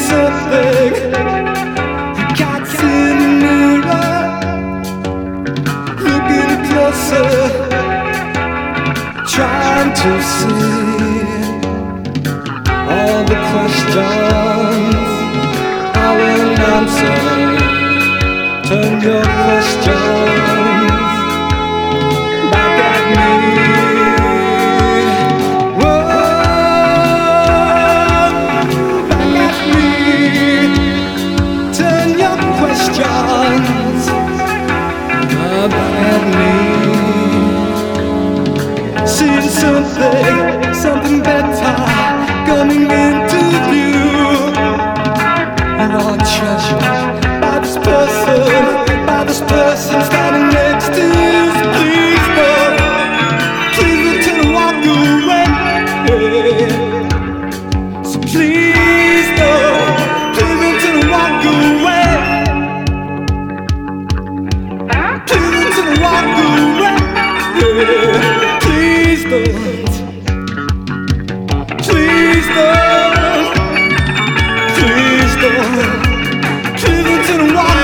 something you got in the mirror, looking closer, trying to see all the questions I will answer. Turn your questions back at me. Seeing something better coming into view. You are treasured by this person standing next to you. Please don't tell her walk away. So please don't tell her walk away. Please don't tell her walk away. Please don't. Please don't. Please don't. Please don't walk